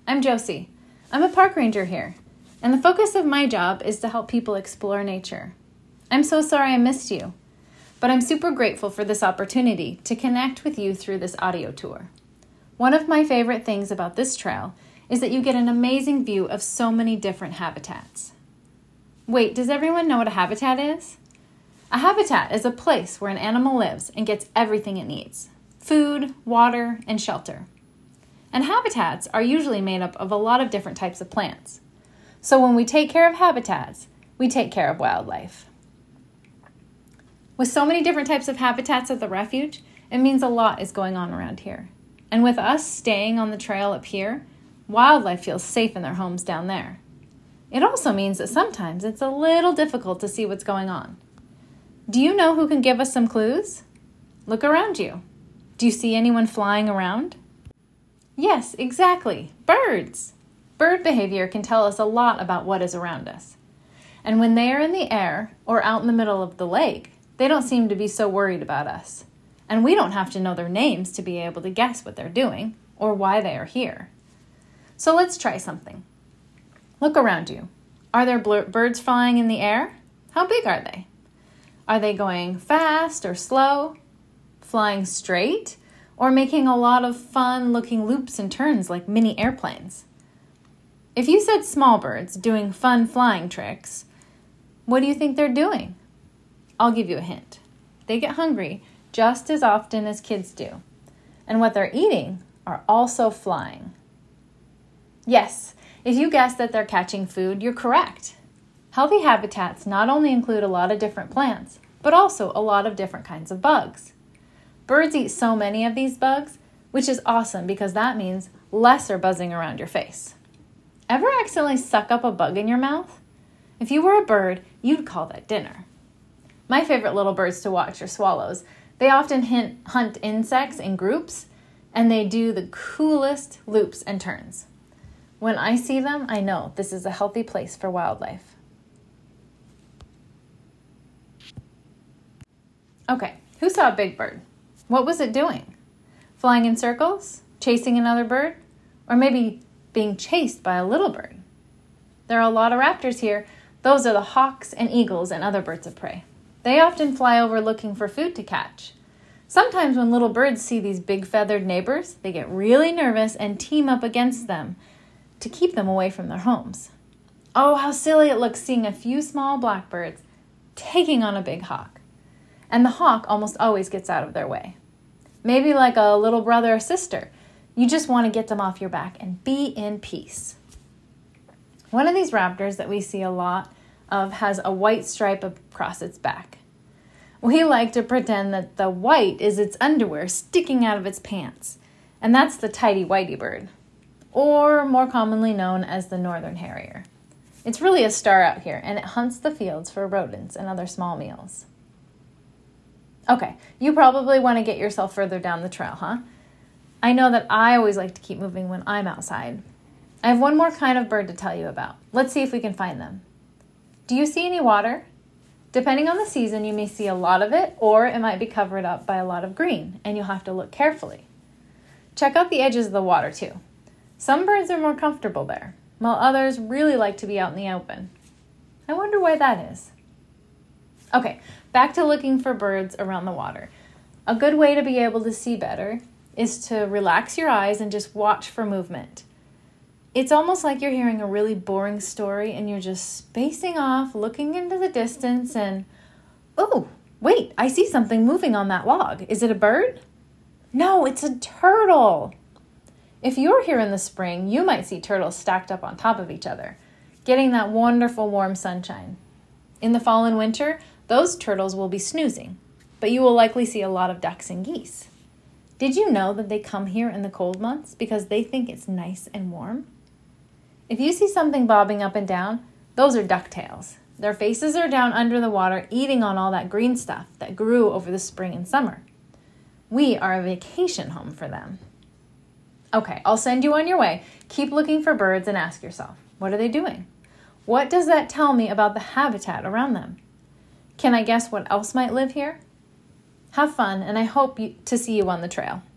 I'm Josie. I'm a park ranger here, and the focus of my job is to help people explore nature. I'm so sorry I missed you, but I'm super grateful for this opportunity to connect with you through this audio tour. One of my favorite things about this trail is that you get an amazing view of so many different habitats. Wait, does everyone know what a habitat is? A habitat is a place where an animal lives and gets everything it needs: food, water, and shelter. And habitats are usually made up of a lot of different types of plants. So when we take care of habitats, we take care of wildlife. With so many different types of habitats at the refuge, it means a lot is going on around here. And with us staying on the trail up here, wildlife feels safe in their homes down there. It also means that sometimes it's a little difficult to see what's going on. Do you know who can give us some clues? Look around you. Do you see anyone flying around? Yes, exactly. Birds. Bird behavior can tell us a lot about what is around us. And when they are in the air or out in the middle of the lake, they don't seem to be so worried about us. And we don't have to know their names to be able to guess what they're doing or why they are here. So let's try something. Look around you. Are there birds flying in the air? How big are they? Are they going fast or slow? Flying straight? Or making a lot of fun-looking loops and turns like mini airplanes? If you said small birds doing fun flying tricks, what do you think they're doing? I'll give you a hint. They get hungry just as often as kids do. And what they're eating are also flying. Yes, if you guessed that they're catching food, you're correct. Healthy habitats not only include a lot of different plants, but also a lot of different kinds of bugs. Birds eat so many of these bugs, which is awesome because that means less are buzzing around your face. Ever accidentally suck up a bug in your mouth? If you were a bird, you'd call that dinner. My favorite little birds to watch are swallows. They often hunt insects in groups, and they do the coolest loops and turns. When I see them, I know this is a healthy place for wildlife. Okay, who saw a big bird? What was it doing? Flying in circles? Chasing another bird? Or maybe being chased by a little bird? There are a lot of raptors here. Those are the hawks and eagles and other birds of prey. They often fly over looking for food to catch. Sometimes when little birds see these big feathered neighbors, they get really nervous and team up against them to keep them away from their homes. Oh, how silly it looks seeing a few small blackbirds taking on a big hawk. And the hawk almost always gets out of their way. Maybe like a little brother or sister, you just want to get them off your back and be in peace. One of these raptors that we see a lot of has a white stripe across its back. We like to pretend that the white is its underwear sticking out of its pants, and that's the tighty-whitey bird, or more commonly known as the northern harrier. It's really a star out here, and it hunts the fields for rodents and other small meals. Okay, you probably want to get yourself further down the trail, huh? I know that I always like to keep moving when I'm outside. I have one more kind of bird to tell you about. Let's see if we can find them. Do you see any water? Depending on the season, you may see a lot of it, or it might be covered up by a lot of green, and you'll have to look carefully. Check out the edges of the water, too. Some birds are more comfortable there, while others really like to be out in the open. I wonder why that is. Okay, back to looking for birds around the water. A good way to be able to see better is to relax your eyes and just watch for movement. It's almost like you're hearing a really boring story and you're just spacing off, looking into the distance and, oh, wait, I see something moving on that log. Is it a bird? No, it's a turtle. If you're here in the spring, you might see turtles stacked up on top of each other, getting that wonderful warm sunshine. In the fall and winter, those turtles will be snoozing, but you will likely see a lot of ducks and geese. Did you know that they come here in the cold months because they think it's nice and warm? If you see something bobbing up and down, those are ducktails. Their faces are down under the water eating on all that green stuff that grew over the spring and summer. We are a vacation home for them. Okay, I'll send you on your way. Keep looking for birds and ask yourself, what are they doing? What does that tell me about the habitat around them? Can I guess what else might live here? Have fun, and I hope to see you on the trail.